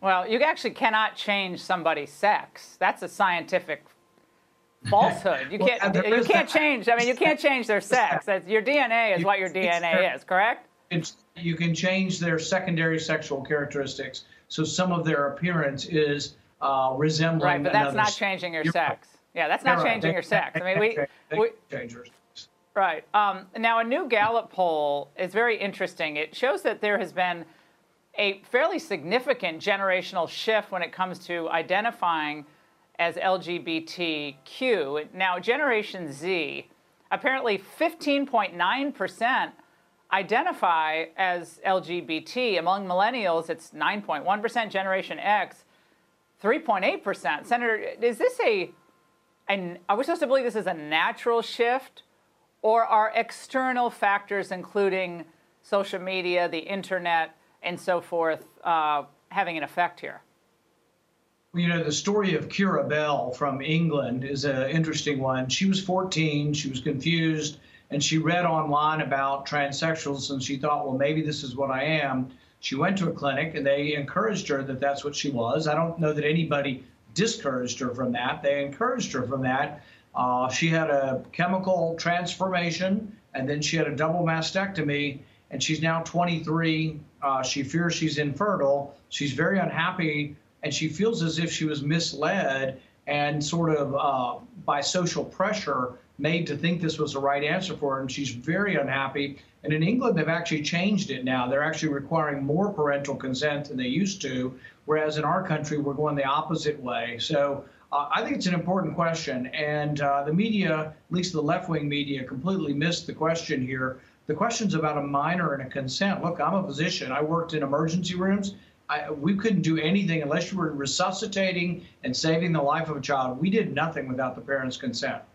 Well, you actually cannot change somebody's sex. That's a scientific falsehood. You can't. You can't change. I mean, you can't change their sex. That's, your DNA is what your DNA is. Correct? You can change their secondary sexual characteristics. So some of their appearance is resembling. Right, but that's not changing your sex. Yeah, that's not changing your sex. I mean, we right. Now, a new Gallup poll is very interesting. It shows that there has been a fairly significant generational shift when it comes to identifying as LGBTQ. Now, Generation Z, apparently 15.9% identify as LGBT. Among millennials, it's 9.1%. Generation X, 3.8%. Senator, is this are we supposed to believe this is a natural shift, or are external factors, including social media, the internet, and so forth, having an effect here? You know, the story of Kira Bell from England is an interesting one. She was 14, she was confused, and she read online about transsexuals, and she thought, well, maybe this is what I am. She went to a clinic, and they encouraged her that that's what she was. I don't know that anybody discouraged her from that. They encouraged her from that. She had a chemical transformation, and then she had a double mastectomy, and she's now 23. She fears she's infertile. She's very unhappy, and she feels as if she was misled and sort of by social pressure made to think this was the right answer for her, and she's very unhappy. And in England, they've actually changed it now. They're actually requiring more parental consent than they used to, whereas in our country, we're going the opposite way. So I think it's an important question, and the media, at least the left-wing media, completely missed the question here. The question's about a minor and a consent. Look, I'm a physician. I worked in emergency rooms. We couldn't do anything unless you were resuscitating and saving the life of a child. We did nothing without the parents' consent.